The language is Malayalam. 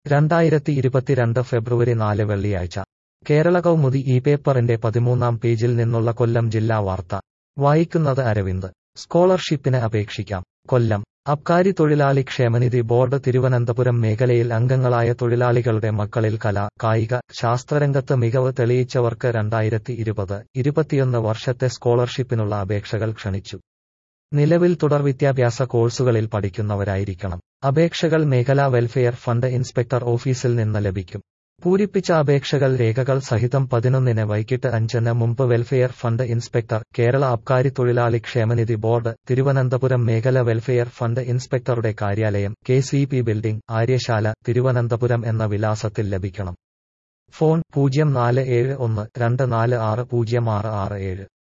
2022 ഫെബ്രുവരി 4 വെള്ളിയാഴ്ച കേരള കൗമുദി ഈ പേപ്പറിന്റെ 13-ാം പേജിൽ നിന്നുള്ള കൊല്ലം ജില്ലാ വാർത്ത വായിക്കുന്നത് അരവിന്ദ്. സ്കോളർഷിപ്പിന് അപേക്ഷിക്കാം. കൊല്ലം അബ്കാരി തൊഴിലാളി ക്ഷേമനിധി ബോർഡ് തിരുവനന്തപുരം മേഖലയിൽ അംഗങ്ങളായ തൊഴിലാളികളുടെ മക്കളിൽ കലാ, കായിക, ശാസ്ത്രരംഗത്ത് മികവ് തെളിയിച്ചവർക്ക് 2020-21 വർഷത്തെ സ്കോളർഷിപ്പിനുള്ള അപേക്ഷകൾ ക്ഷണിച്ചു. നിലവിൽ തുടർവിദ്യാഭ്യാസ കോഴ്സുകളിൽ പഠിക്കുന്നവരായിരിക്കണം. അപേക്ഷകൾ മേഖലാ വെൽഫെയർ ഫണ്ട് ഇൻസ്പെക്ടർ ഓഫീസിൽ നിന്ന് ലഭിക്കും. പൂരിപ്പിച്ച അപേക്ഷകൾ രേഖകൾ സഹിതം 11-ന് വൈകിട്ട് 5-ന് മുമ്പ് welfare fund inspector, Kerala Abkari തൊഴിലാളി ക്ഷേമനിധി ബോർഡ്, തിരുവനന്തപുരം മേഖല വെൽഫെയർ ഫണ്ട് ഇൻസ്പെക്ടറുടെ കാര്യാലയം, KCP ബിൽഡിംഗ്, ആര്യശാല, തിരുവനന്തപുരം എന്ന വിലാസത്തിൽ ലഭിക്കണം. ഫോൺ 047124606667.